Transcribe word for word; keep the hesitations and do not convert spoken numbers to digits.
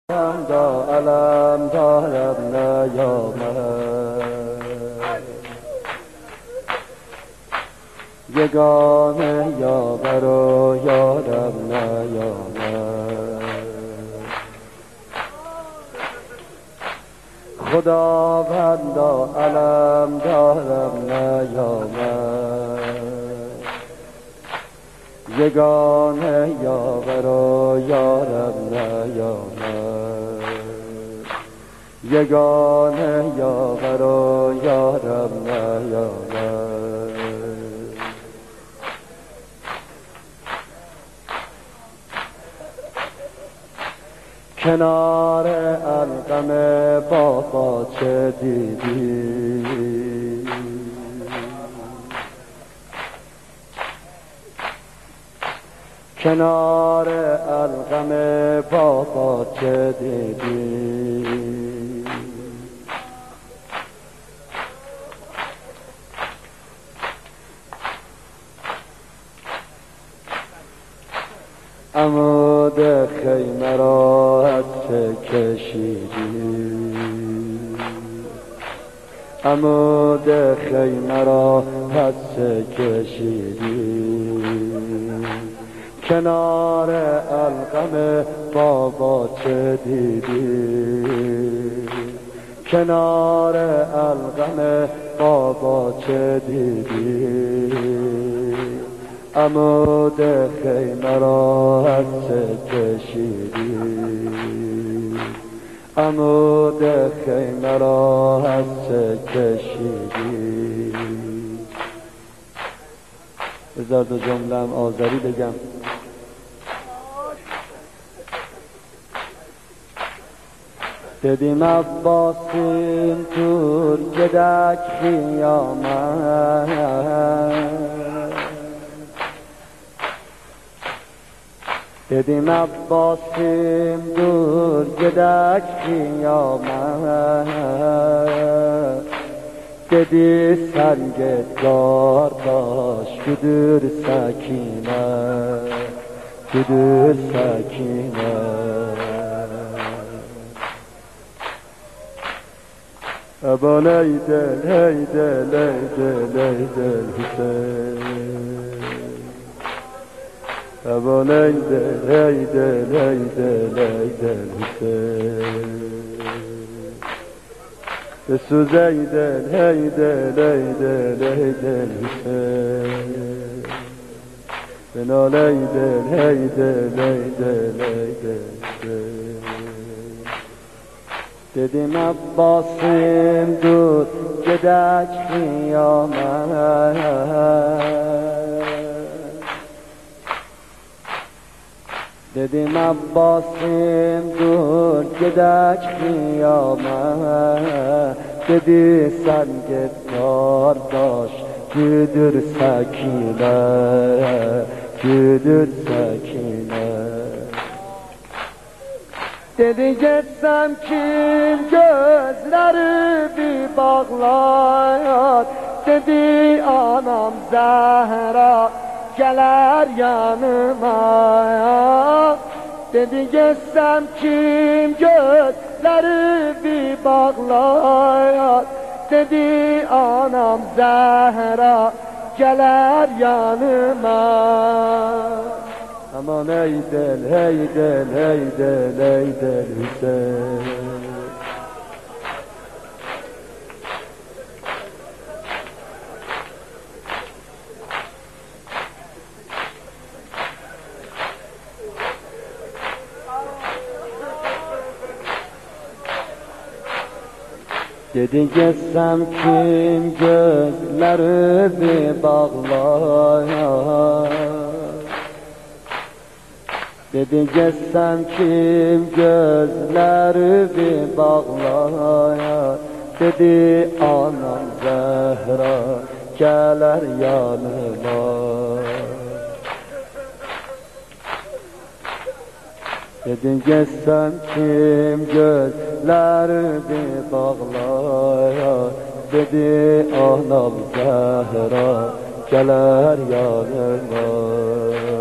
دا علم دارم نیامد، یگانه یاور و یارم نیامد. خداوندا علم دارم نیامد، یگانه یاور و یارم نیامد، یگانه یاور و یارم نیامد. کنار علقم بابا چه دیدی، کنار علقم بابا چه دیدی. عمود خیمه را از چه کشیدی، عمود خیمه را از چه کشیدی. کنار علقم بابا چه دیدی، کنار علقم بابا چه دیدی. عمود خیمه را از چه کشیدی، عمود خیمه را از چه کشیدی. بذار دو جمله‌ام آذری بگم. دیدیم عباسیم دور گدک خیامد، دیدیم عباسیم دور گدک خیامد. دیدی سنگدار داشت کدور سکینه، کدور سکینه. ابان ای دل ای دل ای دل ای دل حسین، ابان ای دل ای دل ای دل ای دل حسین. بسوز ای دل ای دل ای دل ای دل حسین، بنال ای دل ای دل ای دل ای دل حسین. دیدیم عباسیم دور گدک خیامد، دیدیم عباسیم دور گدک خیامد. دیدی سنگ دار داشت کدور سکینه، کدور سکینه. Dedi geçsem kim gözleri bir bağlar, dedi anam Zehra geler yanıma. Dedi geçsem kim gözleri bir bağlar, dedi anam Zehra geler yanıma. Aman ey del, ey del, ey del, ey del Hüseyin. Dedi geçsem kim gözleri bir bağlar, dedi geçsem kim gözleri bir bağlar. Dedi anam Zehra geler yanıma. Dedi geçsem kim gözleri bir bağlar, dedi anam Zehra geler yanıma.